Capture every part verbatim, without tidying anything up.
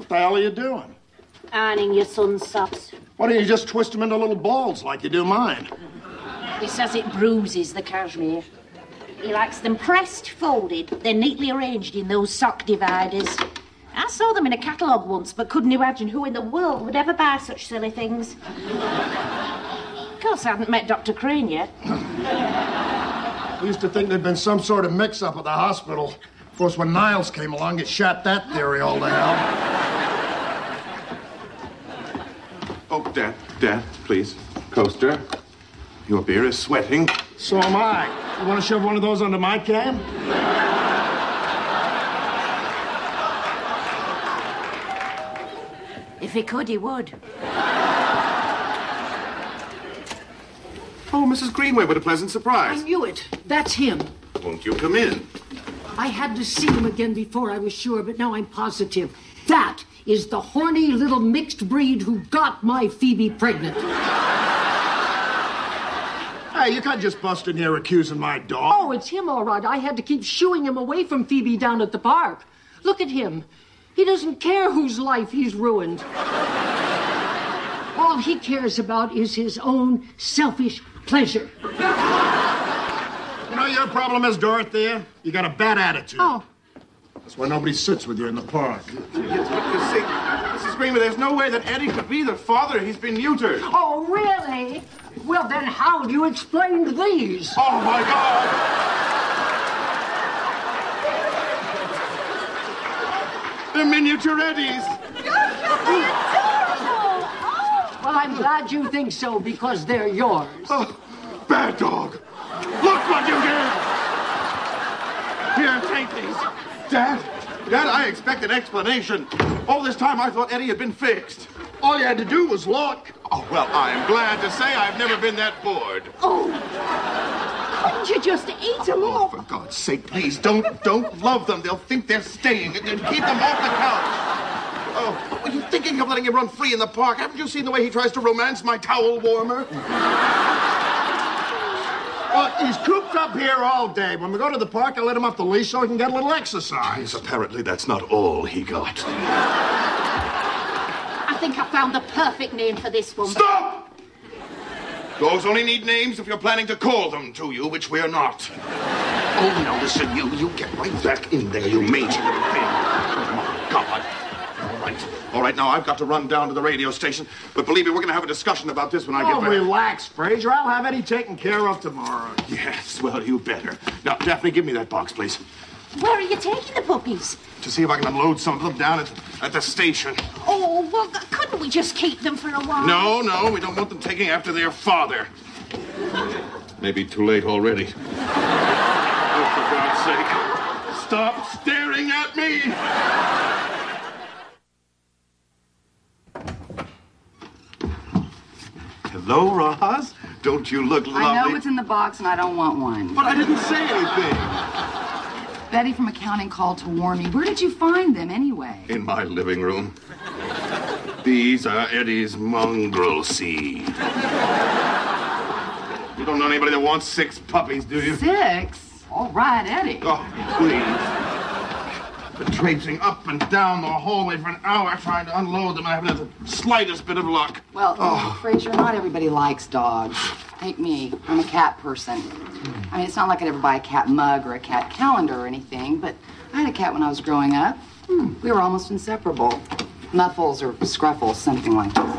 What the hell are you doing? Ironing your son's socks. Why don't you just twist them into little balls like you do mine? He says it bruises the cashmere. He likes them pressed, folded, then neatly arranged in those sock dividers. I saw them in a catalogue once, but couldn't imagine who in the world would ever buy such silly things. Of course, I hadn't met Doctor Crane yet. I used to think there'd been some sort of mix-up at the hospital. Of course, when Niles came along, it shot that theory all to hell. Oh, Dad, Dad, please. Coaster. Your beer is sweating. So am I. You want to shove one of those under my can? If he could, he would. Oh, Missus Greenway, what a pleasant surprise. I knew it. That's him. Won't you come in? I had to see him again before I was sure, but now I'm positive. That is the horny little mixed breed who got my Phoebe pregnant. Hey, you can't just bust in here accusing my dog. Oh, it's him, all right. I had to keep shooing him away from Phoebe down at the park. Look at him. He doesn't care whose life he's ruined. All he cares about is his own selfish pleasure. You know your problem is, Dorothea? You got a bad attitude. Oh. That's why nobody sits with you in the park. Yes, but you see, Missus Greenway, there's no way that Eddie could be the father. He's been neutered. Oh, really? Well, then how do you explain these? Oh, my God! They're miniature Eddies. Well, I'm glad you think so, because they're yours. Oh, bad dog. Look what you did! Here, take these. Dad, Dad, I expect an explanation. All this time I thought Eddie had been fixed. All you had to do was look. Oh, well, I'm glad to say I've never been that bored. Oh, couldn't you just eat them Oh, all? for God's sake, please, don't, don't love them. They'll think they're staying. And keep them off the couch. Oh, were you thinking of letting him run free in the park? Haven't you seen the way he tries to romance my towel warmer? Look, he's cooped up here all day. When we go to the park, I let him off the leash so he can get a little exercise. Yes, apparently that's not all he got. I think I found the perfect name for this one. Stop! Dogs only need names if you're planning to call them to you, which we're not. Oh, now listen, you, you get right back in there, you mangy little thing. Oh, my God. All right, all right, now I've got to run down to the radio station, but believe me, we're going to have a discussion about this when I get Oh, back. relax, Fraser. I'll have Eddie taken care of tomorrow. Yes, well, you better. Now, Daphne, give me that box, please. Where are you taking the puppies? To see if I can unload some of them down at, at the station. Oh, well, couldn't we just keep them for a while? No, no, we don't want them taking after their father. Maybe too late already. Oh, for God's sake, stop staring at me! Hello, Roz. Don't you look lovely? I know what's in the box, and I don't want one. But I didn't say anything. Betty from accounting called to warn me. Where did you find them, anyway? In my living room. These are Eddie's mongrel seed. You don't know anybody that wants six puppies, do you? Six? All right, Eddie. Oh, please. Been traipsing up and down the hallway for an hour trying to unload them. I haven't had the slightest bit of luck. Well, Oh. Fraser, not everybody likes dogs. Take me. I'm a cat person. I mean, it's not like I'd ever buy a cat mug or a cat calendar or anything, but I had a cat when I was growing up. Hmm, we were almost inseparable. Muffles or Scruffles, something like that.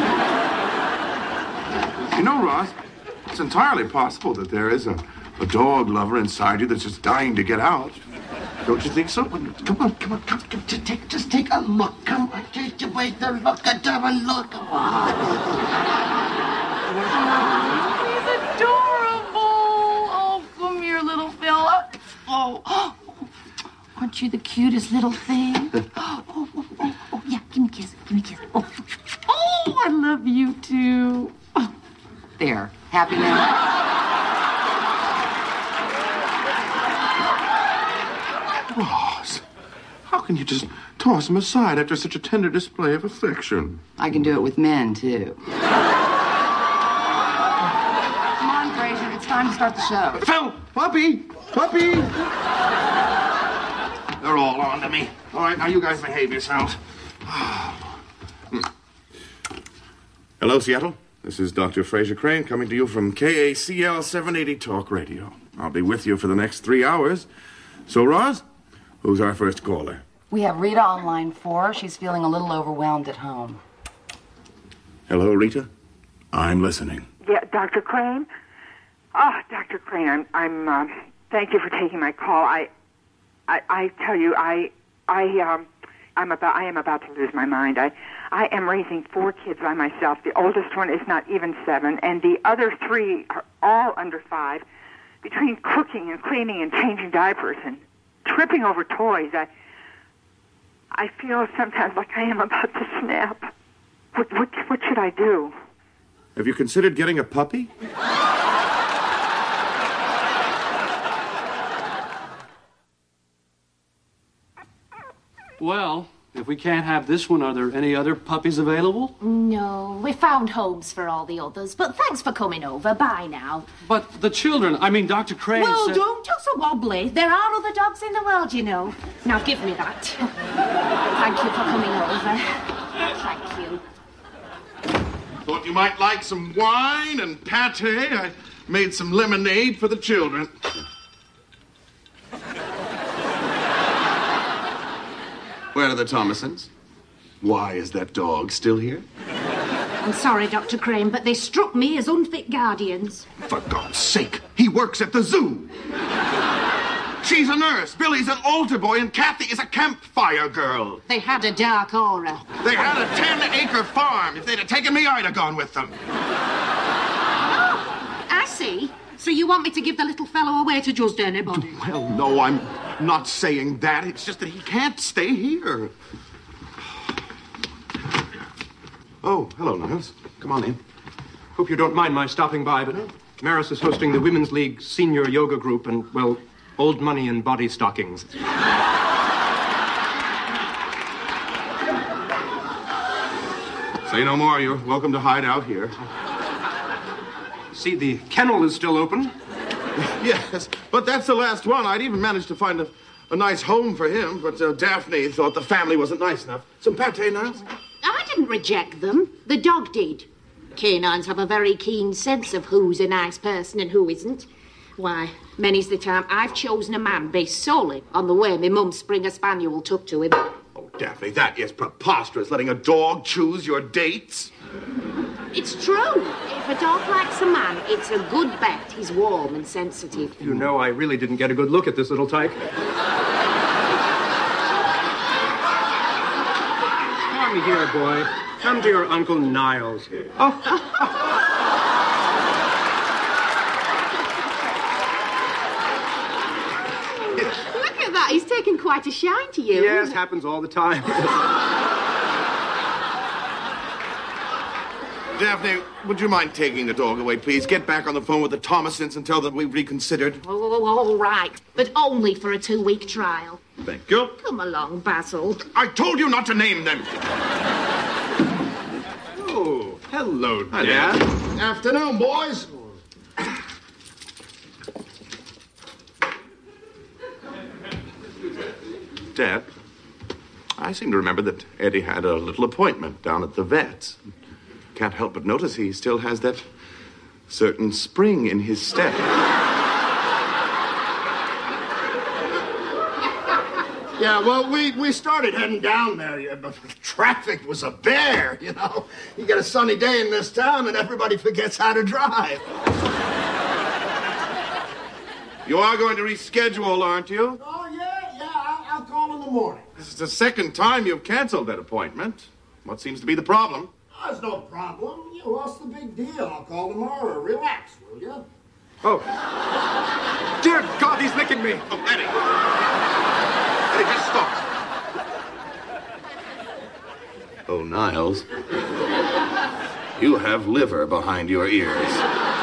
You know, Ross, it's entirely possible that there is a, a dog lover inside you that's just dying to get out. Don't you think so? Come on, come on, come on. Just take, just take a look. Come on, just wait there. Look at them and look. Come on. He's adorable. Oh, come here, little fella. Oh, oh, aren't you the cutest little thing? Oh, oh, oh, oh, oh, yeah, give me a kiss. Give me a kiss. Oh, oh, I love you too. Oh, there. Happy now? Ross, how can you just toss him aside after such a tender display of affection? I can do it with men, too. Come on, Fraser. It's time to start the show. Phil! Puppy! Puppy! They're all on to me. All right, now you guys behave yourselves. Hello, Seattle. This is Doctor Fraser Crane coming to you from K A C L seven eighty Talk Radio. I'll be with you for the next three hours. So, Roz, who's our first caller? We have Rita on line four. She's feeling a little overwhelmed at home. Hello, Rita. I'm listening. Yeah, Doctor Crane? Oh, Doctor Crane, I'm, I'm, uh, thank you for taking my call. I, I, I tell you, I, I, um, I'm about, I am about to lose my mind. I, I am raising four kids by myself. The oldest one is not even seven, and the other three are all under five. Between cooking and cleaning and changing diapers and tripping over toys, I, I feel sometimes like I am about to snap. What, what, what should I do? Have you considered getting a puppy? Well, if we can't have this one, are there any other puppies available? No, we found homes for all the others, but thanks for coming over. Bye now. But the children, I mean, Doctor Crane Well, said... don't just so wobbly. There are other dogs in the world, you know. Now give me that. Thank you for coming over. Thank you. Thought you might like some wine and pate. I made some lemonade for the children. Where are the Thomasons? Why is that dog still here? I'm sorry, Doctor Crane, but they struck me as unfit guardians. For God's sake, he works at the zoo. She's a nurse, Billy's an altar boy, and Kathy is a campfire girl. They had a dark aura. They had a ten-acre farm. If they'd have taken me, I'd have gone with them. Oh, I see. So you want me to give the little fellow away to just anybody? Well, no, I'm not saying that. It's just that he can't stay here. Oh, hello, Niles. Come on in. Hope you don't mind my stopping by, but Maris is hosting the Women's League senior yoga group and, well, old money and body stockings. Say no more. You're welcome to hide out here. See, the kennel is still open. Yes, but that's the last one. I'd even managed to find a, a nice home for him, but uh, Daphne thought the family wasn't nice enough. Some pate, Niles? I didn't reject them. The dog did. Canines have a very keen sense of who's a nice person and who isn't. Why, many's the time I've chosen a man based solely on the way my mum's Springer Spaniel took to him. Oh, Daphne, that is preposterous, letting a dog choose your dates. It's true. If a dog likes a man, it's a good bet he's warm and sensitive. You know, I really didn't get a good look at this little tyke. Come here, boy. Come to your Uncle Niles. Oh. Look at that. He's taken quite a shine to you. Yes, happens all the time. Daphne, would you mind taking the dog away, please? Get back on the phone with the Thomasons and tell them we've reconsidered. Oh, all right. But only for a two-week trial. Thank you. Come along, Basil. I told you not to name them. Oh, hello, Hi, Dad. Dad. Afternoon, boys. Dad, I seem to remember that Eddie had a little appointment down at the vet's. Can't help but notice he still has that certain spring in his step. Yeah, well, we, we started heading down there, yeah, but the traffic was a bear, you know. You get a sunny day in this town and everybody forgets how to drive. You are going to reschedule, aren't you? Oh, yeah, yeah, I'll, I'll call in the morning. This is the second time you've canceled that appointment. What seems to be the problem? There's no problem. You know, what's the big deal? I'll call tomorrow. Relax, will you? Oh. Dear God, he's licking me. Oh, Eddie. Eddie, just stop. Oh, Niles. You have liver behind your ears.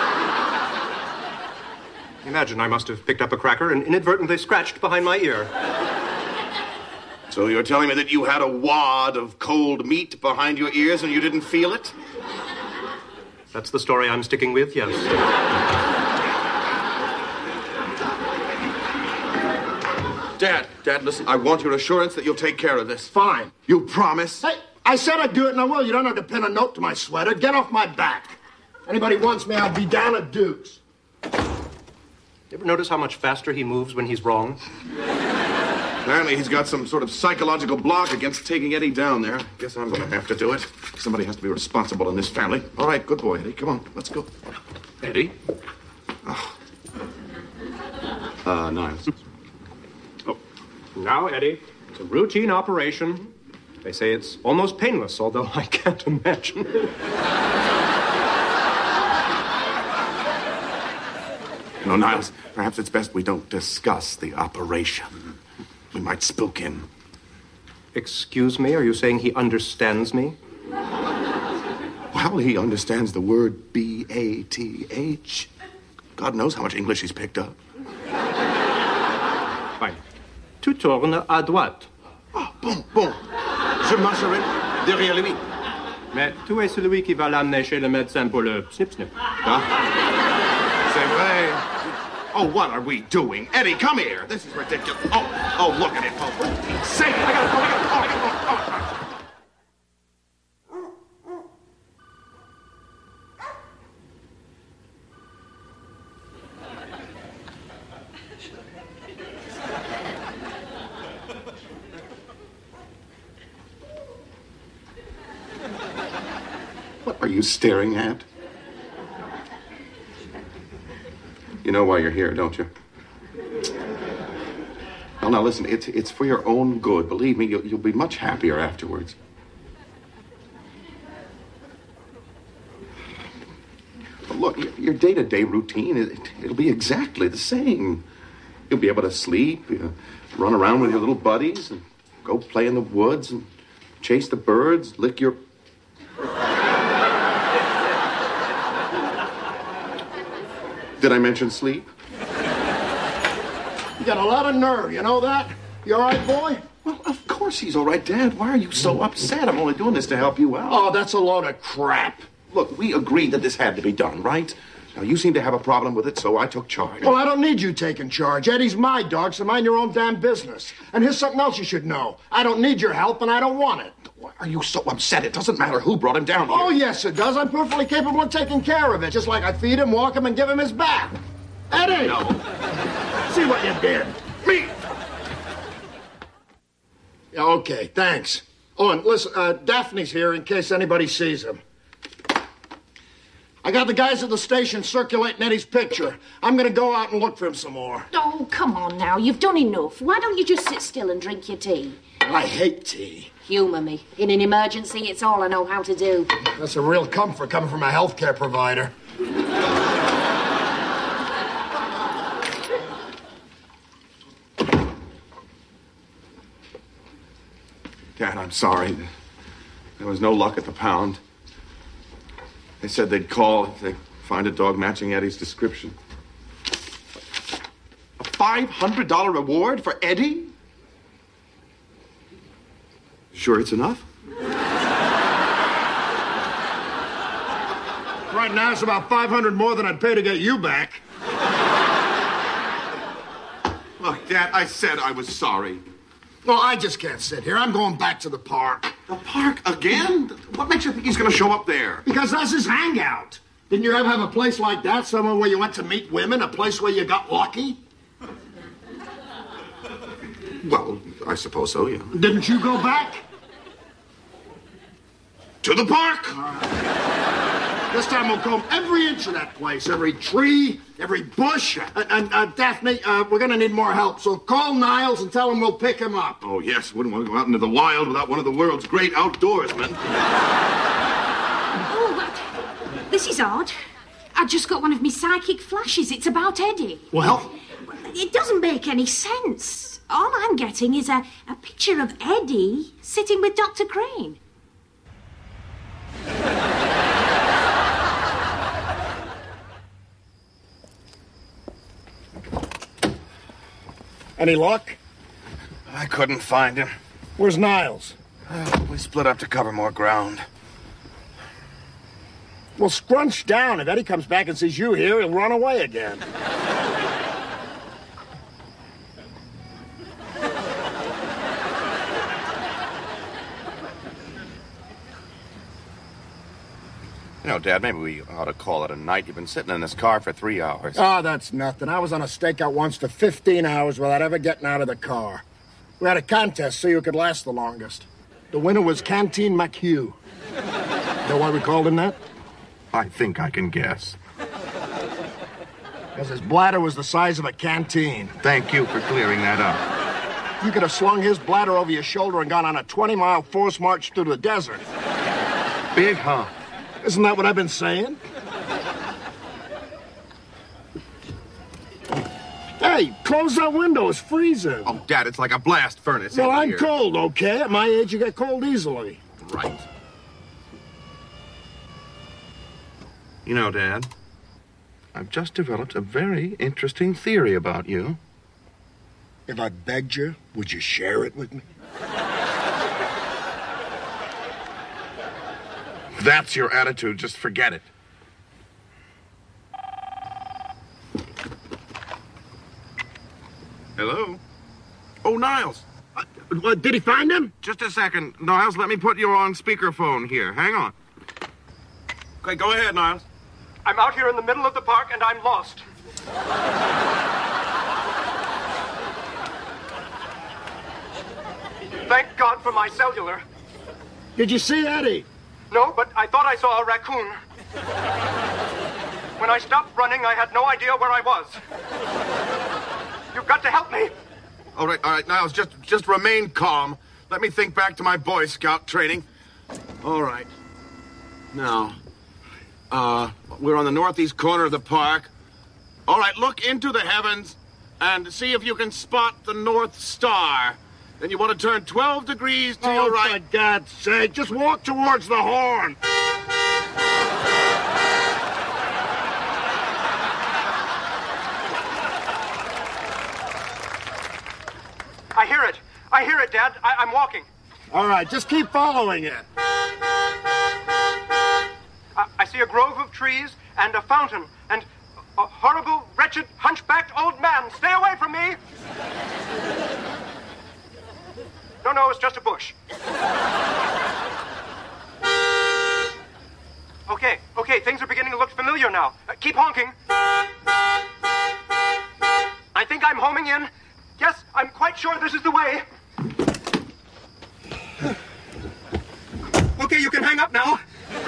Imagine I must have picked up a cracker and inadvertently scratched behind my ear. So you're telling me that you had a wad of cold meat behind your ears and you didn't feel it? That's the story I'm sticking with, yes. Dad, Dad, listen, I want your assurance that you'll take care of this. Fine. You promise? Hey, I said I'd do it, and I will. You don't have to pin a note to my sweater. Get off my back. Anybody wants me, I'll be down at Duke's. You ever notice how much faster he moves when he's wrong? Apparently he's got some sort of psychological block against taking Eddie down there. Guess I'm going to have to do it. Somebody has to be responsible in this family. All right, good boy, Eddie. Come on, let's go. Eddie? Oh. Uh, Niles. Oh, now, Eddie, it's a routine operation. They say it's almost painless, although I can't imagine. No, Niles, perhaps it's best we don't discuss the operation. We might spook him. Excuse me, are you saying he understands me? Well, he understands the word B A T H. God knows how much English he's picked up. Fine. Tu tournes à droite. Oh, bon, bon. Je marcherai derrière lui. Mais tu es celui qui va l'amener chez le médecin pour le snip-snip. Huh? C'est vrai. Oh, what are we doing? Eddie, come here. This is ridiculous. Oh, oh, look at it. Oh, for Pete's sake. I gotta go. I gotta go. I gotta go. Oh. What are you staring at? You know why you're here, don't you? Well, now listen, it's it's for your own good. Believe me, you'll, you'll be much happier afterwards. Well, look, your, your day-to-day routine, it, it'll be exactly the same. You'll be able to sleep, you know, run around with your little buddies, and go play in the woods, and chase the birds, lick your... Did I mention sleep? You got a lot of nerve, you know that? You all right, boy? Well, of course he's all right, Dad. Why are you so upset? I'm only doing this to help you out. Oh, that's a load of crap. Look, we agreed that this had to be done, right? Now, you seem to have a problem with it, so I took charge. Well, I don't need you taking charge. Eddie's my dog, so mind your own damn business. And here's something else you should know. I don't need your help, and I don't want it. Why are you so upset? It doesn't matter who brought him down here. Oh, yes, it does. I'm perfectly capable of taking care of it, just like I feed him, walk him, and give him his bath. Eddie! No. See what you did. Me! Yeah, okay, thanks. Oh, and listen, uh, Daphne's here in case anybody sees him. I got the guys at the station circulating Eddie's picture. I'm gonna go out and look for him some more. Oh, come on now. You've done enough. Why don't you just sit still and drink your tea? I hate tea. Humour me. In an emergency, it's all I know how to do. That's a real comfort coming from a healthcare provider. Dad, I'm sorry. There was no luck at the pound. They said they'd call if they find a dog matching Eddie's description. A five hundred dollars reward for Eddie? Sure it's enough? Right now, it's about five hundred more than I'd pay to get you back. Look, Dad, I said I was sorry. Well, I just can't sit here. I'm going back to the park. The park again? What makes you think he's going to show up there? Because that's his hangout. Didn't you ever have a place like that, somewhere where you went to meet women, a place where you got lucky? Well, I suppose so, yeah. Didn't you go back? To the park! This time we'll comb every inch of that place, every tree, every bush. And, and uh, Daphne, uh, we're going to need more help, so call Niles and tell him we'll pick him up. Oh, yes. Wouldn't want to go out into the wild without one of the world's great outdoorsmen. Oh, but this is odd. I just got one of me psychic flashes. It's about Eddie. Well? It doesn't make any sense. All I'm getting is a, a picture of Eddie sitting with Doctor Crane. Any luck? I couldn't find him. Where's Niles? Uh, we split up to cover more ground. Well, scrunch down. If Eddie comes back and sees you here, he'll run away again. You know, Dad, maybe we ought to call it a night. You've been sitting in this car for three hours. Oh, that's nothing. I was on a stakeout once for fifteen hours without ever getting out of the car. We had a contest, see who could last the longest. The winner was Canteen McHugh. Know why we called him that? I think I can guess. Because his bladder was the size of a canteen. Thank you for clearing that up. You could have slung his bladder over your shoulder and gone on a twenty-mile forced march through the desert. Big, huh? Isn't that what I've been saying? Hey, close that window. It's freezing. Oh, Dad, it's like a blast furnace. Well, in I'm here. cold, okay? At my age, you get cold easily. Right. You know, Dad, I've just developed a very interesting theory about you. If I begged you, would you share it with me? If that's your attitude, just forget it. Hello? Oh, Niles. Uh, what, did he find him? Just a second. Niles, let me put you on speakerphone here. Hang on. Okay, go ahead, Niles. I'm out here in the middle of the park and I'm lost. Thank God for my cellular. Did you see Eddie? No, but I thought I saw a raccoon. When I stopped running, I had no idea where I was. You've got to help me. All right, all right, Niles, just, just remain calm. Let me think back to my Boy Scout training. All right. Now, uh, we're on the northeast corner of the park. All right, look into the heavens and see if you can spot the North Star. Then you want to turn twelve degrees to oh, your right. For God's sake, just walk towards the horn. I hear it. I hear it, Dad. I- I'm walking. All right, just keep following it. I-, I see a grove of trees and a fountain and a horrible, wretched, hunchbacked old man. Stay away from me. No, no, it's just a bush. Okay, okay, things are beginning to look familiar now. Uh, keep honking. I think I'm homing in. Yes, I'm quite sure this is the way. Okay, you can hang up now.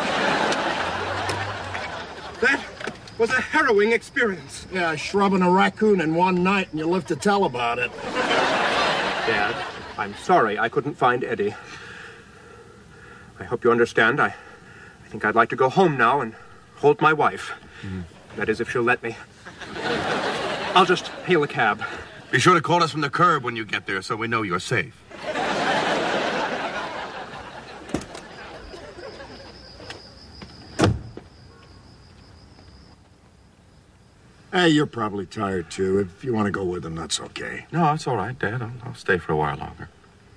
That was a harrowing experience. Yeah, shrubbing a raccoon in one night and you live to tell about it. Dad, I'm sorry I couldn't find Eddie. I hope you understand. I, I think I'd like to go home now and hold my wife. Mm. That is, if she'll let me. I'll just hail a cab. Be sure to call us from the curb when you get there so we know you're safe. Hey, you're probably tired, too. If you want to go with them, that's okay. No, it's all right, Dad. I'll, I'll stay for a while longer.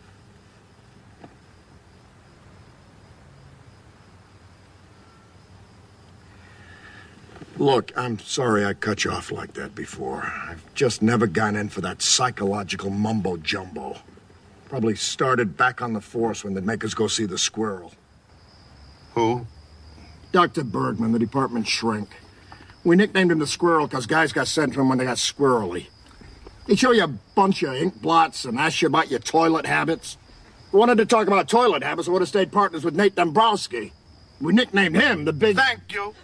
Look, I'm sorry I cut you off like that before. I've just never gone in for that psychological mumbo-jumbo. Probably started back on the force when they'd make us go see the squirrel. Who? Doctor Bergman, the department shrink. We nicknamed him the Squirrel because guys got sent to him when they got squirrely. He'd show you a bunch of ink blots and ask you about your toilet habits. We wanted to talk about toilet habits, we would have stayed partners with Nate Dombrowski. We nicknamed him the Big... Thank you.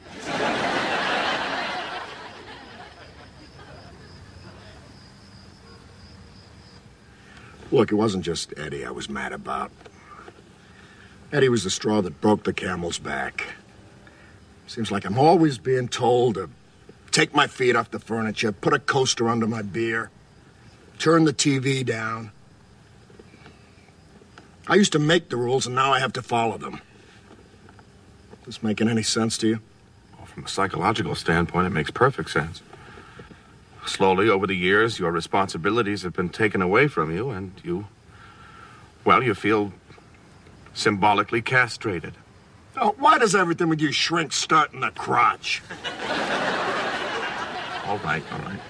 Look, it wasn't just Eddie I was mad about. Eddie was the straw that broke the camel's back. Seems like I'm always being told to take my feet off the furniture, put a coaster under my beer, turn the T V down. I used to make the rules, and now I have to follow them. This making any sense to you? Well, from a psychological standpoint, it makes perfect sense. Slowly, over the years, your responsibilities have been taken away from you, and you, well, you feel symbolically castrated. Oh, why does everything with you shrink start in the crotch? All right, all right.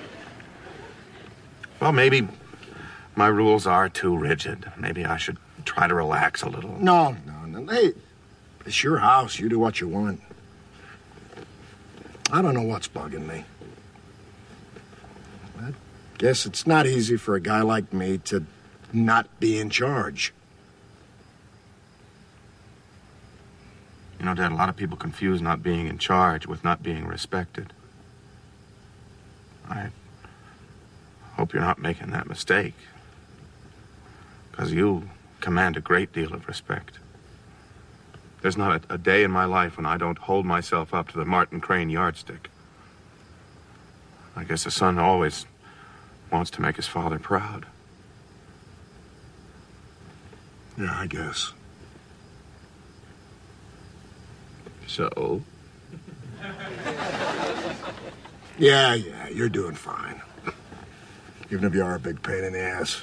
Well, maybe my rules are too rigid. Maybe I should try to relax a little. No, no, no. Hey, it's your house. You do what you want. I don't know what's bugging me. I guess it's not easy for a guy like me to not be in charge. You know, Dad, a lot of people confuse not being in charge with not being respected. I hope you're not making that mistake. Because you command a great deal of respect. There's not a, a day in my life when I don't hold myself up to the Martin Crane yardstick. I guess a son always wants to make his father proud. Yeah, I guess. So? Yeah, yeah, you're doing fine. Even if you are a big pain in the ass.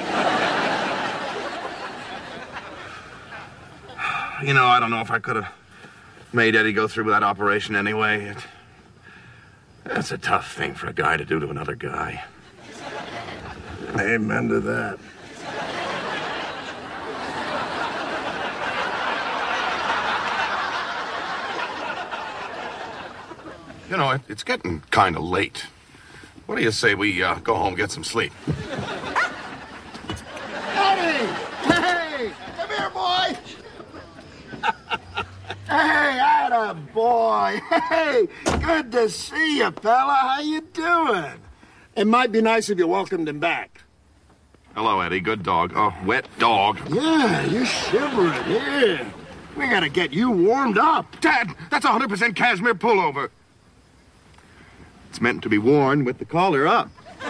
You know, I don't know if I could have made Eddie go through with that operation anyway. It, that's a tough thing for a guy to do to another guy. Amen to that. You know, it, it's getting kind of late. What do you say we uh, go home and get some sleep? Eddie! Hey! Come here, boy! Hey, atta boy! Hey! Good to see you, fella. How you doing? It might be nice if you welcomed him back. Hello, Eddie. Good dog. Oh, wet dog. Yeah, you're shivering. Yeah. We gotta get you warmed up. Dad, that's a one hundred percent cashmere pullover. It's meant to be worn with the collar up.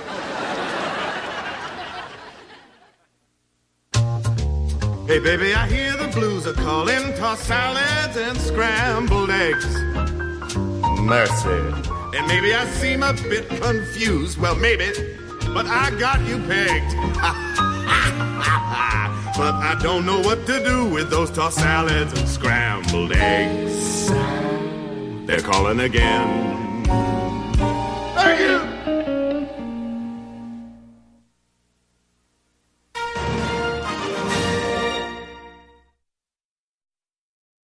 Hey, baby, I hear the blues are calling. Toss salads and scrambled eggs. Mercy. And maybe I seem a bit confused. Well, maybe, but I got you pegged. But I don't know what to do with those tossed salads and scrambled eggs. They're calling again.